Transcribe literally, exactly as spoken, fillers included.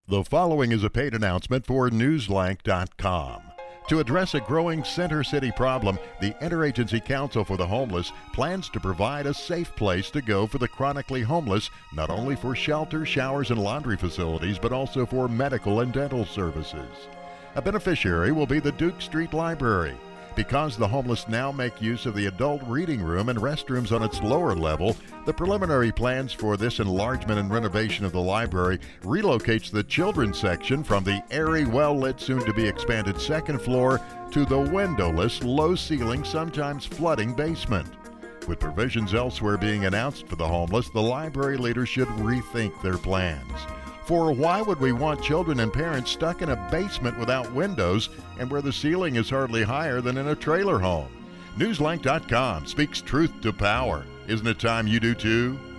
The following is a paid announcement for Newslank dot com. To address a growing Center City problem, the Interagency Council for the Homeless plans to provide a safe place to go for the chronically homeless, not only for shelter, showers, and laundry facilities, but also for medical and dental services. A beneficiary will be the Duke Street Library. Because the homeless now make use of the adult reading room and restrooms on its lower level, the preliminary plans for this enlargement and renovation of the library relocates the children's section from the airy, well-lit, soon-to-be expanded second floor to the windowless, low-ceiling, sometimes flooding basement. With provisions elsewhere being announced for the homeless, the library leaders should rethink their plans. For why would we want children and parents stuck in a basement without windows and where the ceiling is hardly higher than in a trailer home? Newslank dot com speaks truth to power. Isn't it time you do too?